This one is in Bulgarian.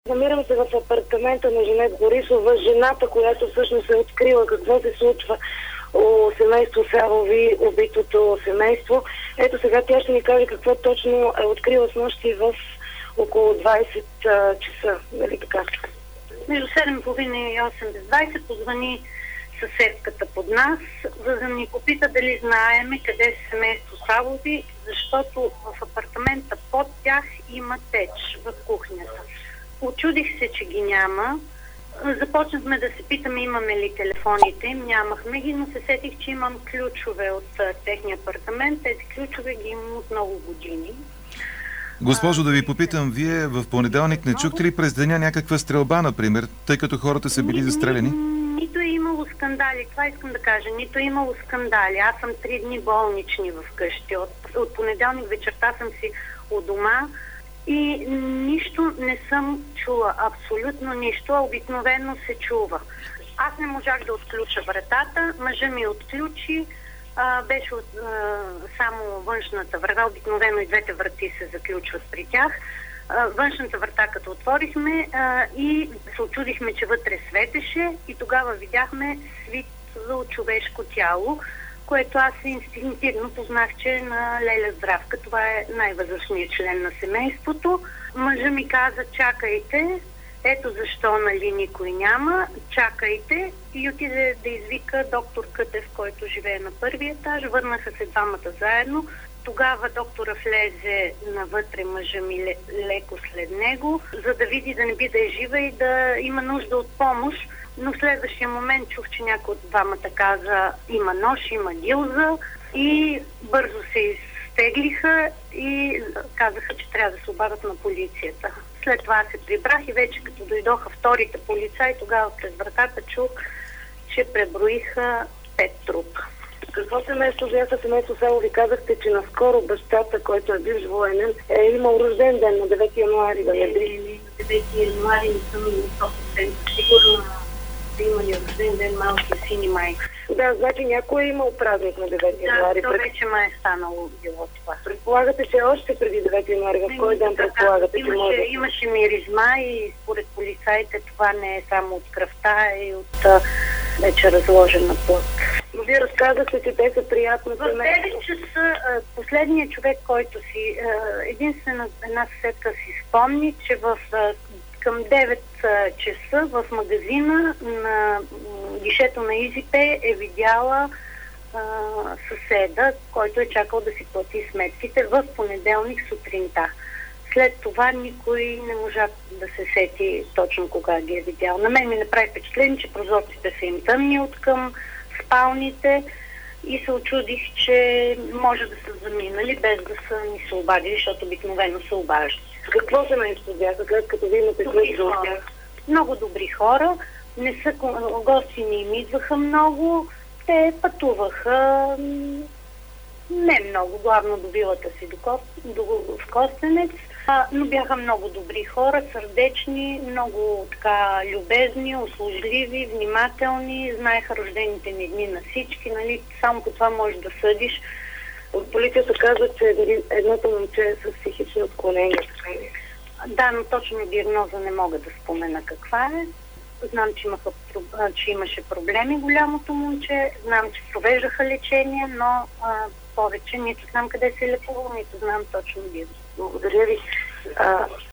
Намирам се в апартамента на Жанет Борисова, жената, която всъщност е открила какво се случва у семейство Савови, убитото семейство. Ето сега тя ще ни каже какво точно е открила снощи в около 20 часа. Нали така? Между 7:30 и 8 без 20 позвани съседката под нас, за да ни попита дали знаеме къде е семейство Савови, защото в апартамента под тях има печ в кухнята. Очудих се, че ги няма. Започнахме да се питаме имаме ли телефоните им. Нямахме ги, но се сетих, че имам ключове от техния апартамент. Тези ключове ги имам от много години. Госпожо, да ви попитам, вие в понеделник не чухте ли през деня някаква стрелба, например, тъй като хората са били застреляни? Нито е имало скандали, това искам да кажа. Нито е имало скандали. Аз съм 3 дни болнични вкъщи. От понеделник вечерта съм си у дома и нищо не съм чула. Абсолютно нищо, а обикновено се чува. Аз не можах да отключа вратата, мъжа ми отключи. Беше само външната врата, обикновено и двете врати се заключват при тях. Външната врата като отворихме и се очудихме, че вътре светеше и тогава видяхме свитло човешко тяло, което аз инстинктивно познах, че е на Леля Здравка. Това е най-възрастният член на семейството. Мъжа ми каза, чакайте, ето защо нали никой няма, чакайте, и отиде да извика доктор Кътев, който живее на първия етаж. Върнаха се двамата заедно. Тогава доктора влезе навътре, мъжа ми леко след него, за да види да не би да е жива и да има нужда от помощ. Но в следващия момент чух, че някой от двамата каза има нож, има гилза и бързо се изтеглиха и казаха, че трябва да се обадят на полицията. След това се прибрах и вече като дойдоха вторите полицаи, тогава през вратата чух, че преброиха 5 трупа. Какво семейство бяха семейство Савови? Казахте, че наскоро бащата, който е бивш военен, е имал рожден ден на 9 януари. Не, на 9 януари не съм 100% сигурна да имали рожден ден малки сини майка. Да, значи някой е имал празник на 9 януари. Да, то вече ме е станало било това. Предполагате, че още преди 9 януари, в кой ден предполагате, че може? Имаше миризма и според полицаите това не е само от кръвта, а и от вече разложена плът. Но вие разказахте, че те са приятно семейство. В 9 часа последният човек, който си, единствена една съседка си спомни, че към 9 часа в магазина на гишето на Изипе е видяла съседа, който е чакал да си плати сметките в понеделник сутринта. След това никой не можа да се сети точно кога ги е видял. На мен ми направи впечатление, че прозорците са им тъмни от към спалните и се очудих, че може да са заминали без да са ни се обадили, защото обикновено се обаждат. Какво семейство бяха, след като ви имате след от тях? Много добри хора. Не са гости, не им идваха много. Те пътуваха не много, главно до вилата си в Костенец, но бяха много добри хора, сърдечни, много така любезни, услужливи, внимателни, знаеха рождените ни дни на всички, нали, само по това можеш да съдиш. От полицията казва, че едното момче е с психични отклонения. Да, но точно диагноза не мога да спомена каква е. Знам, че имаше проблеми голямото момче, знам, че провеждаха лечение, но повече нито знам къде се е лекувал, нито знам точно диагноз. Благодаря ви.